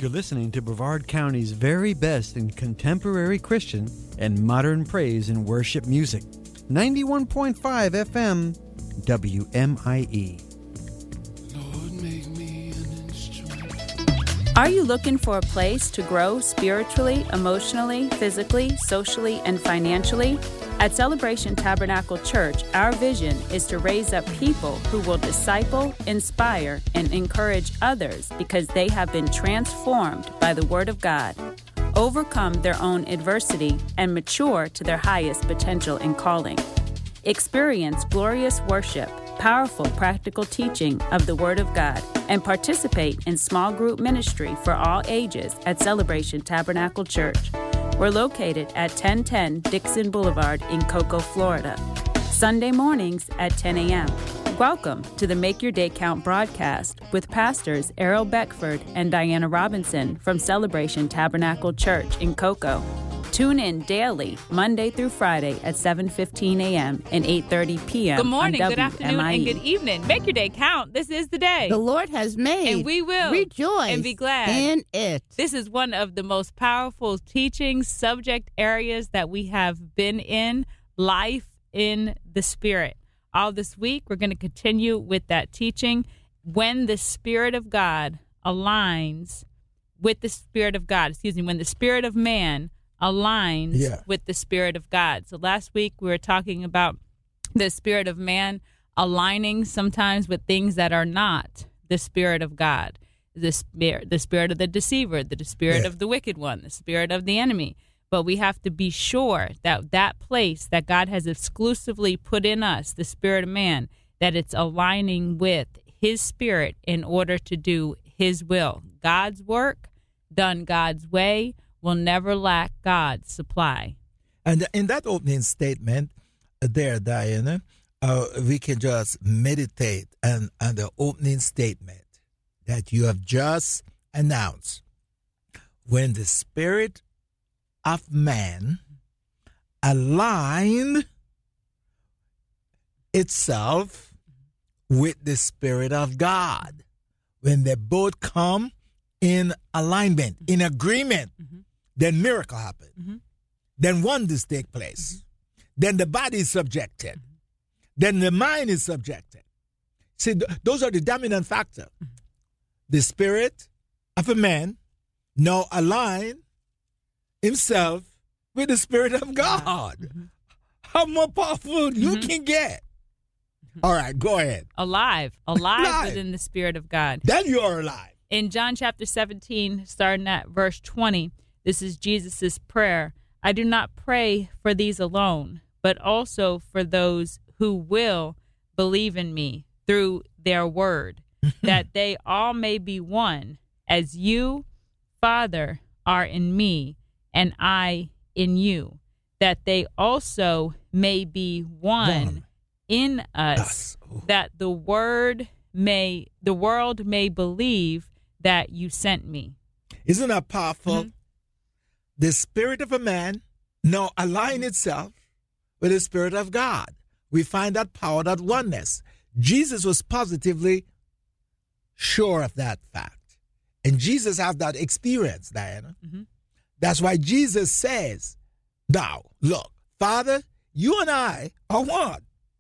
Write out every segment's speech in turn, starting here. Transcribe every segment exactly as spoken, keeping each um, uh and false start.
You're listening to Brevard County's very best in contemporary Christian and modern praise and worship music. ninety-one point five F M, W M I E. Lord, make me an instrument. Are you looking for a place to grow spiritually, emotionally, physically, socially, and financially? At Celebration Tabernacle Church, our vision is to raise up people who will disciple, inspire, and encourage others because they have been transformed by the Word of God, overcome their own adversity, and mature to their highest potential and calling. Experience glorious worship, powerful practical teaching of the Word of God, and participate in small group ministry for all ages at Celebration Tabernacle Church. We're located at ten ten Dixon Boulevard in Cocoa, Florida. Sunday mornings at ten a.m. Welcome to the Make Your Day Count broadcast with pastors Errol Beckford and Diana Robinson from Celebration Tabernacle Church in Cocoa. Tune in daily, Monday through Friday at seven fifteen a.m. and eight thirty p.m. Good morning, on good afternoon, W M I E. and good evening. Make your day count. This is the day. The Lord has made. And we will rejoice and be glad in it. This is one of the most powerful teaching subject areas that we have been in, life in the Spirit. All this week, we're going to continue with that teaching. When the Spirit of God aligns with the Spirit of God, excuse me, when the Spirit of man aligns yeah. with the Spirit of God. So last week we were talking about the Spirit of man aligning sometimes with things that are not the Spirit of God. The spirit, the spirit of the deceiver, the spirit yeah. of the wicked one, the spirit of the enemy. But we have to be sure that that place that God has exclusively put in us, the Spirit of man, that it's aligning with His Spirit in order to do His will. God's work, done God's way, will never lack God's supply. And in that opening statement there, Diana, uh, we can just meditate on, on the opening statement that you have just announced. When the Spirit of man aligned itself with the Spirit of God, when they both come in alignment, in agreement, mm-hmm. then miracle happen. Mm-hmm. Then wonders take place. Mm-hmm. Then the body is subjected. Mm-hmm. Then the mind is subjected. See, th- those are the dominant factor. Mm-hmm. The spirit of a man now align himself with the Spirit of God. Mm-hmm. How more powerful mm-hmm. you can get. Mm-hmm. All right, go ahead. Alive. Alive, alive within the Spirit of God. Then you are alive. In John chapter seventeen, starting at verse twenty, this is Jesus' prayer. I do not pray for these alone, but also for those who will believe in me through their word, that they all may be one, as you, Father, are in me, and I in you, that they also may be one, one. in us, that the word may the world may believe that you sent me. Isn't that powerful? Mm-hmm. The spirit of a man now align itself with the Spirit of God. We find that power, that oneness. Jesus was positively sure of that fact. And Jesus has that experience, Diana. Mm-hmm. That's why Jesus says, now, look, Father, you and I are one.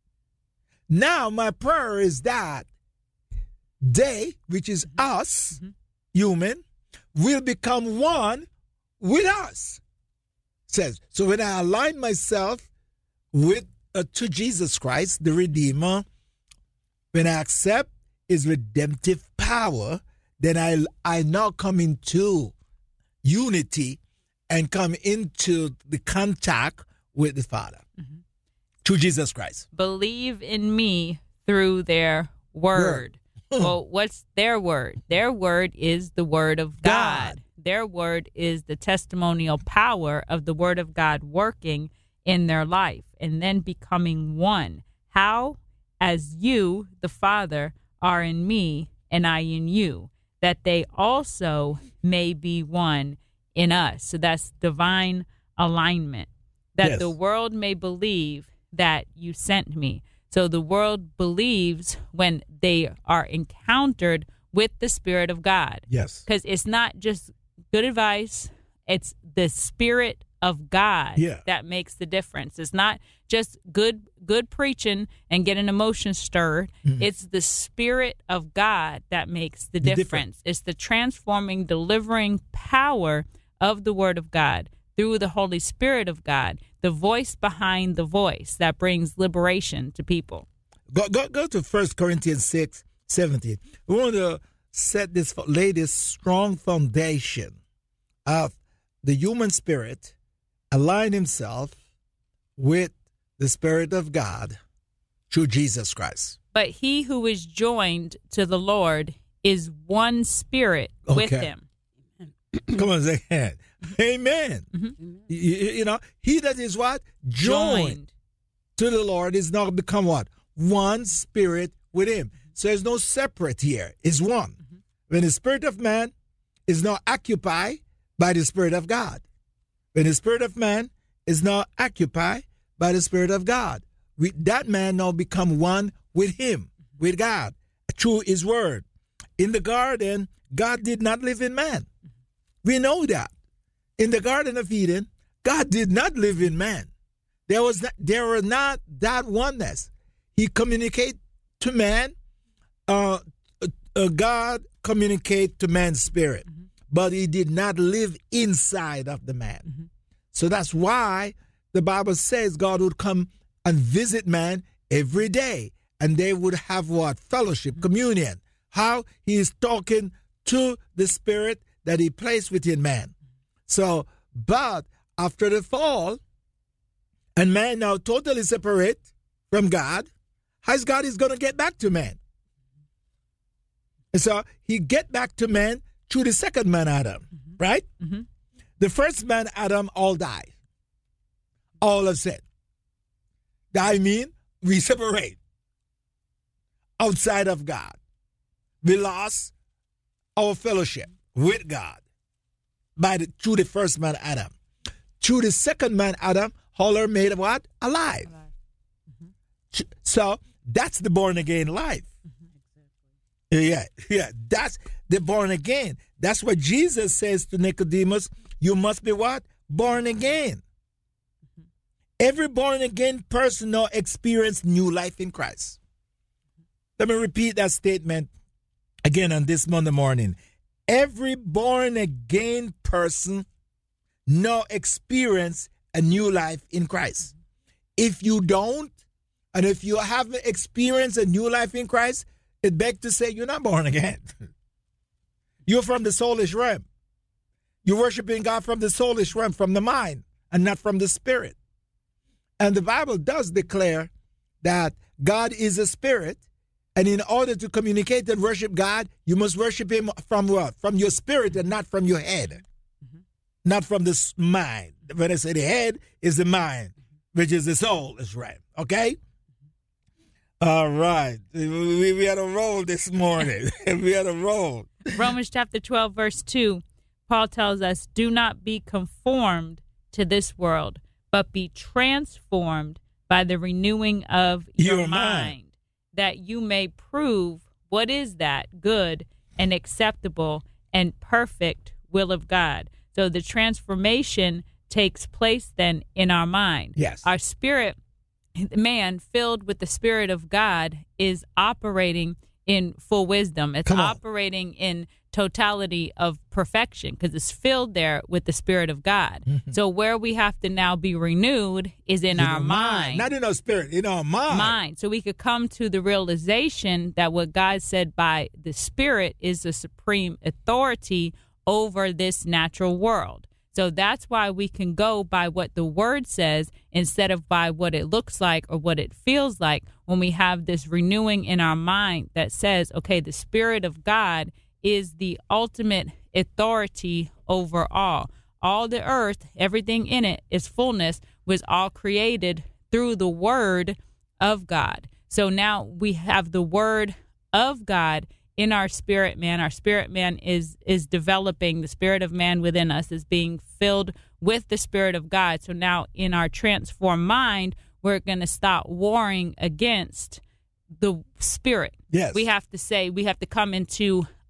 Now my prayer is that they, which is mm-hmm. us, mm-hmm. human, will become one with us. Says, so when I align myself with uh, to Jesus Christ, the Redeemer, when I accept His redemptive power, then I I now come into unity and come into the contact with the Father mm-hmm. through Jesus Christ. Believe in me through their word. word. Well, what's their word? Their word is the word of God. God. Their word is the testimonial power of the word of God working in their life and then becoming one. How? As you, the Father, are in me and I in you, that they also may be one in us. So that's divine alignment, that yes. the world may believe that you sent me. So the world believes when they are encountered with the Spirit of God. Yes. Because it's not just good advice, it's the Spirit of God Yeah. that makes the difference. It's not just good good preaching and getting emotions stirred. Mm-hmm. It's the Spirit of God that makes the, The difference. difference. It's the transforming, delivering power of the Word of God through the Holy Spirit of God, the voice behind the voice that brings liberation to people. Go go go to First Corinthians six seventeen. We want to set this lay this strong foundation of the human spirit align himself with the Spirit of God through Jesus Christ. But he who is joined to the Lord is one spirit with Okay. him. Come on, say amen. Amen. Mm-hmm. You, you know, he that is what? Joined, Joined. to the Lord is now become what? One spirit with him. So there's no separate here. It's one. Mm-hmm. When the spirit of man is now occupied by the Spirit of God. When the spirit of man is now occupied by the Spirit of God. We, that man now become one with him, with God, through his word. In the garden, God did not live in man. We know that. In the Garden of Eden, God did not live in man. There was not, there were not that oneness. He communicate to man. Uh, uh, God communicate to man's spirit, mm-hmm. but he did not live inside of the man. Mm-hmm. So that's why the Bible says God would come and visit man every day, and they would have what? Fellowship, mm-hmm. communion. How he is talking to the spirit that he placed within man. So, but after the fall, and man now totally separate from God, how's God is going to get back to man? And so he get back to man through the second man, Adam, mm-hmm. right? Mm-hmm. The first man, Adam, all died. All have said. I mean, we separate outside of God. We lost our fellowship with God by the, through the first man, Adam. Through the second man, Adam, all are made what? Alive. Alive. Mm-hmm. So that's the born again life. Mm-hmm. Yeah, yeah, that's the born again. That's what Jesus says to Nicodemus. You must be what? Born again. Mm-hmm. Every born again person now experience new life in Christ. Let me repeat that statement again on this Monday morning. Every born again person now experience a new life in Christ. If you don't, and if you haven't experienced a new life in Christ, it begs to say you're not born again. You're from the soulish realm. You're worshiping God from the soulish realm, from the mind, and not from the spirit. And the Bible does declare that God is a spirit, and in order to communicate and worship God, you must worship him from what? From your spirit and not from your head. Mm-hmm. Not from the mind. When I say the head is the mind, which is the soul, is right. Okay? All right. We, we had a roll this morning. we had a roll. Romans chapter twelve, verse two, Paul tells us, do not be conformed to this world, but be transformed by the renewing of your, your mind, mind, that you may prove what is that good and acceptable and perfect will of God. So the transformation takes place then in our mind. Yes. Our spirit, man filled with the Spirit of God, is operating in full wisdom. It's operating in totality of perfection because it's filled there with the Spirit of God. Mm-hmm. So where we have to now be renewed is in, in our, our mind. mind. Not in our spirit, in our mind. Mind. So we could come to the realization that what God said by the Spirit is the supreme authority over this natural world. So that's why we can go by what the Word says instead of by what it looks like or what it feels like when we have this renewing in our mind that says, okay, the Spirit of God is the ultimate authority over all. All the earth, everything in it, its fullness was all created through the Word of God. So now we have the Word of God in our spirit man. Our spirit man is is developing. The spirit of man within us is being filled with the Spirit of God. So now in our transformed mind, we're going to stop warring against the spirit. Yes. We have to say, we have to come into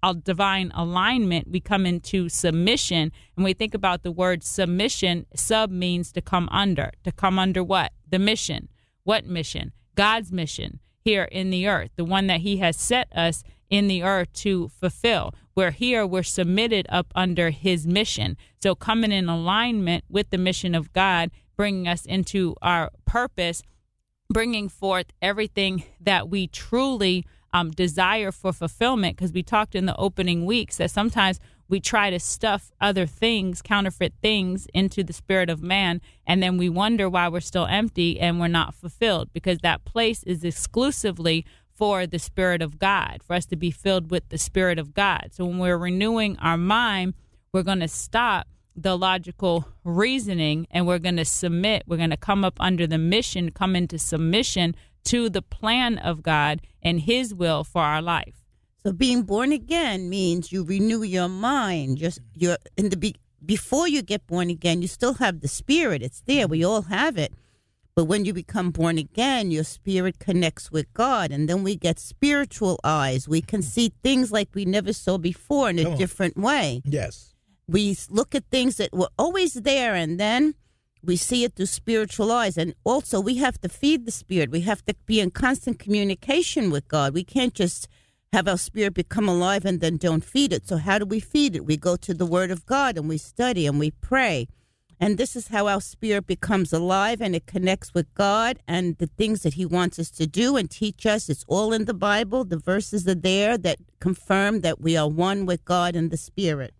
a divine alignment, we come into submission. And we think about the word submission, sub means to come under. To come under what? The mission. What mission? God's mission here in the earth, the one that he has set us in the earth to fulfill. We're here, we're submitted up under his mission. So coming in alignment with the mission of God, bringing us into our purpose, bringing forth everything that we truly um, desire for fulfillment, because we talked in the opening weeks that sometimes we try to stuff other things, counterfeit things into the spirit of man, and then we wonder why we're still empty and we're not fulfilled, because that place is exclusively for the Spirit of God, for us to be filled with the Spirit of God. So when we're renewing our mind, we're going to stop the logical reasoning and we're going to submit. We're going to come up under the mission, come into submission to the plan of God and his will for our life. So being born again means you renew your mind. Just you're in the be- before you get born again, you still have the Spirit. It's there. We all have it. But when you become born again, your spirit connects with God, and then we get spiritual eyes. We can see things like we never saw before in a Come on. different way. Yes. We look at things that were always there, and then we see it through spiritual eyes. And also, we have to feed the Spirit. We have to be in constant communication with God. We can't just have our spirit become alive and then don't feed it. So how do we feed it? We go to the Word of God, and we study, and we pray. And this is how our spirit becomes alive, and it connects with God and the things that he wants us to do and teach us. It's all in the Bible. The verses are there that confirm that we are one with God and the Spirit.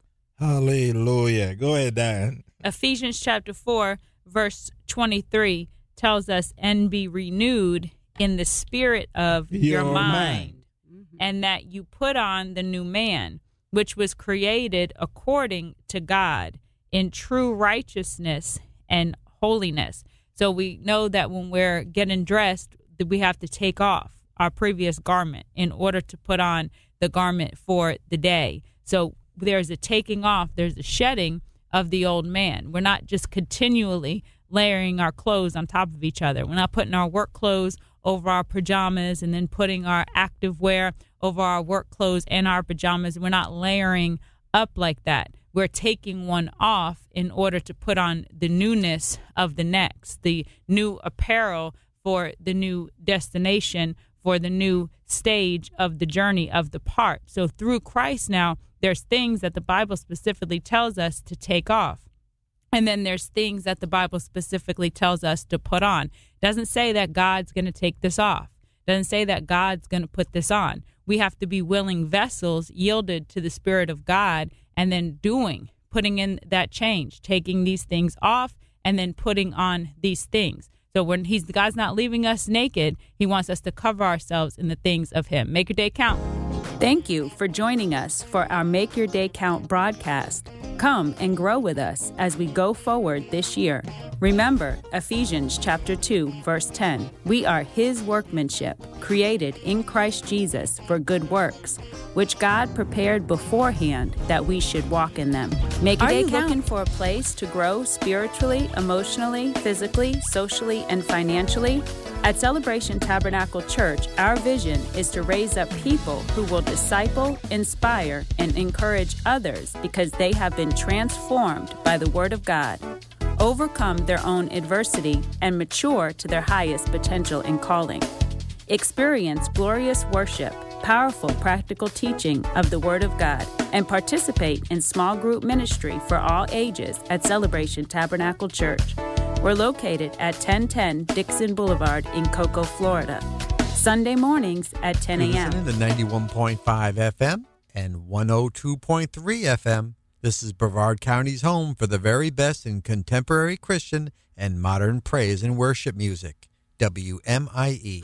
Hallelujah. Go ahead, Diane. Ephesians chapter four, verse twenty-three tells us, and be renewed in the spirit of your, Your mind, mind. and that you put on the new man, which was created according to God in true righteousness and holiness. So we know that when we're getting dressed, that we have to take off our previous garment in order to put on the garment for the day. So there's a taking off, there's a shedding of the old man. We're not just continually layering our clothes on top of each other. We're not putting our work clothes over our pajamas and then putting our active wear over our work clothes and our pajamas. We're not layering up like that. We're taking one off in order to put on the newness of the next, the new apparel for the new destination, for the new stage of the journey of the part. So through Christ now, there's things that the Bible specifically tells us to take off. And then there's things that the Bible specifically tells us to put on. It doesn't say that God's going to take this off. It doesn't say that God's going to put this on. We have to be willing vessels yielded to the Spirit of God, and then doing, putting in that change, taking these things off and then putting on these things. So when he's God's not leaving us naked, he wants us to cover ourselves in the things of him. Make your day count. Thank you for joining us for our Make Your Day Count broadcast. Come and grow with us as we go forward this year. Remember Ephesians chapter two, verse ten. We are his workmanship, created in Christ Jesus for good works, which God prepared beforehand that we should walk in them. Make your Are day you count. looking For a place to grow spiritually, emotionally, physically, socially, and financially? At Celebration Tabernacle Church, our vision is to raise up people who will disciple, inspire, and encourage others because they have been transformed by the Word of God, overcome their own adversity, and mature to their highest potential and calling. Experience glorious worship, powerful practical teaching of the Word of God, and participate in small group ministry for all ages at Celebration Tabernacle Church. We're located at ten ten Dixon Boulevard in Cocoa, Florida. Sunday mornings at ten You're a.m. listening to ninety-one point five F M and one oh two point three F M. This is Brevard County's home for the very best in contemporary Christian and modern praise and worship music. W M I E.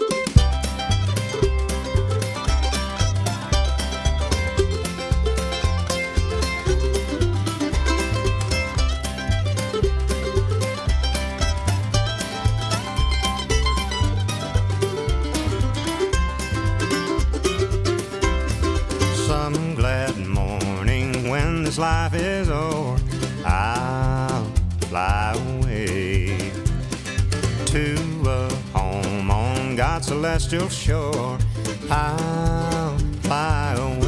Some glad morning when this life is o'er, I'll fly away to a home on God's celestial shore. I'll fly away.